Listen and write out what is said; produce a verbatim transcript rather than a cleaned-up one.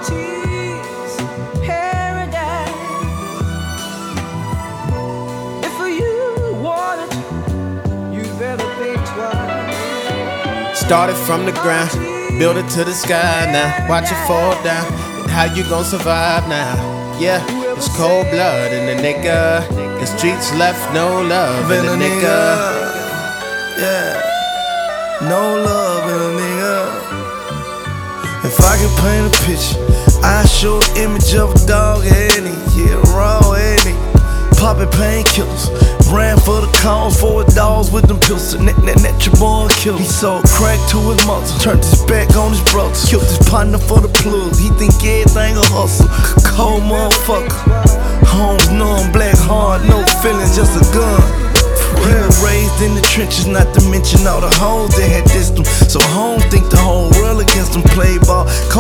poverty's paradise. If you want it, you better think twice. Started from the ground, build it to the sky now. Watch it fall down, and how you gon' survive now? Yeah, it's cold blood in the nigga. The streets left no love in the nigga. Yeah, no love in a nigga. If I can paint a picture, I show an image of a dog head, yeah, raw head, popping painkillers. Ran for the cause, for dogs with them pills. Net, net, net, your boy killed. He sold crack to his mother, turned his back on his brothers. Killed his partner for the plug. He think everything a hustle. Cold motherfucker. Homes numb, black hard, no feelings, just a gun. He was raised in the trenches, not to mention all the hoes that had dissed him. So homes think the whole world against him. Play ball.